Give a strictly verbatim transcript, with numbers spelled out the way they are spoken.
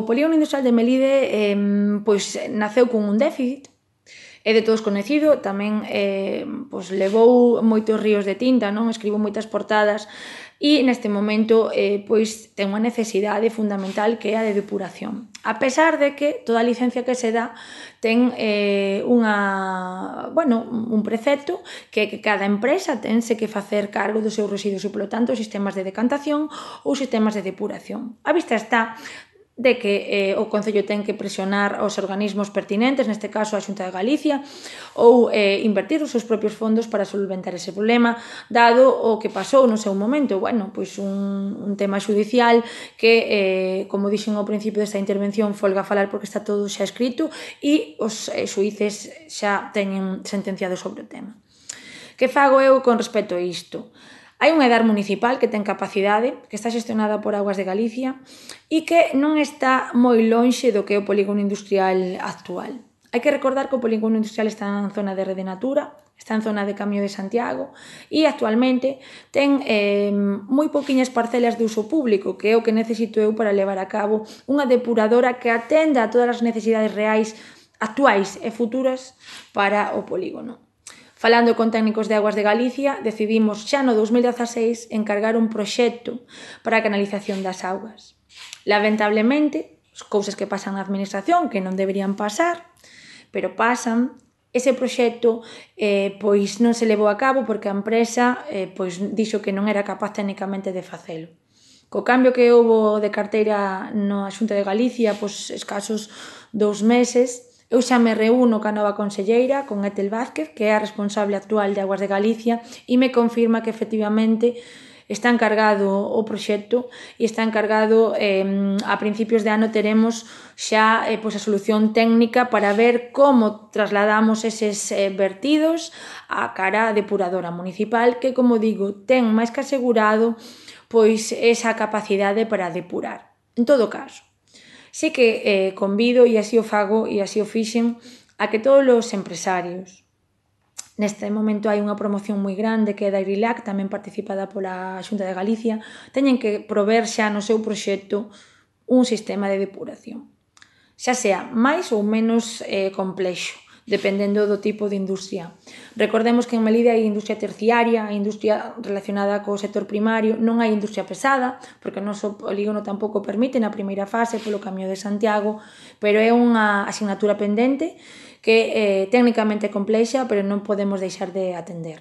polígono industrial de Melide eh, pois, naceu con un déficit, é de todos coñecido, tamén eh, pois, levou moitos ríos de tinta, non? Escribiu moitas portadas e neste momento eh, pois, ten unha necesidade fundamental que é a de depuración. A pesar de que toda a licencia que se dá ten eh, unha, bueno, un precepto que, que cada empresa tense que facer cargo dos seus residuos e, polo tanto, sistemas de decantación ou sistemas de depuración. A vista está de que eh, o Concello ten que presionar aos organismos pertinentes, neste caso a Xunta de Galicia, ou eh, invertir os seus propios fondos para solventar ese problema, dado o que pasou no seu momento, bueno, pois un, un tema judicial que, eh, como dixen ao principio desta intervención, folga falar porque está todo xa escrito e os eh, xuíces xa teñen sentenciado sobre o tema. Que fago eu con respecto a isto? Hai unha edar municipal que ten capacidade, que está xestionada por Augas de Galicia e que non está moi lonxe do que é o polígono industrial actual. Hai que recordar que o polígono industrial está en zona de Rede Natura, está en zona de Camiño de Santiago e actualmente ten eh, moi pouquiñas parcelas de uso público, que é o que necesito eu para levar a cabo unha depuradora que atenda a todas as necesidades reais actuais e futuras para o polígono. Falando con técnicos de Augas de Galicia, decidimos xa no dous mil dezaseis encargar un proxecto para a canalización das augas. Lamentablemente, cousas que pasan na administración que non deberían pasar, pero pasan, ese proxecto eh, pois non se levou a cabo porque a empresa eh, pois dixo que non era capaz técnicamente de facelo. Co cambio que houbo de carteira na Xunta de Galicia, pois escasos dous meses, eu xa me reúno ca nova conselleira, con Etel Vázquez, que é a responsable actual de Augas de Galicia, e me confirma que efectivamente está encargado o proxecto e está encargado, eh, a principios de ano teremos xa eh, pois a solución técnica para ver como trasladamos eses eh, vertidos á cara depuradora municipal, que, como digo, ten máis que asegurado pois esa capacidade para depurar. En todo caso, sí que eh, convido, e así o fago, e así o fixen, a que todos os empresarios, neste momento hai unha promoción moi grande que é da Irilac, tamén participada pola Xunta de Galicia, teñen que prover xa no seu proxecto un sistema de depuración. Xa sea máis ou menos eh, complexo, dependendo do tipo de industria. Recordemos que en Melide hai industria terciaria, hai industria relacionada co sector primario, non hai industria pesada, porque o noso polígono tampouco permite na primeira fase polo Camiño de Santiago, pero é unha asignatura pendente que é técnicamente complexa, pero non podemos deixar de atender.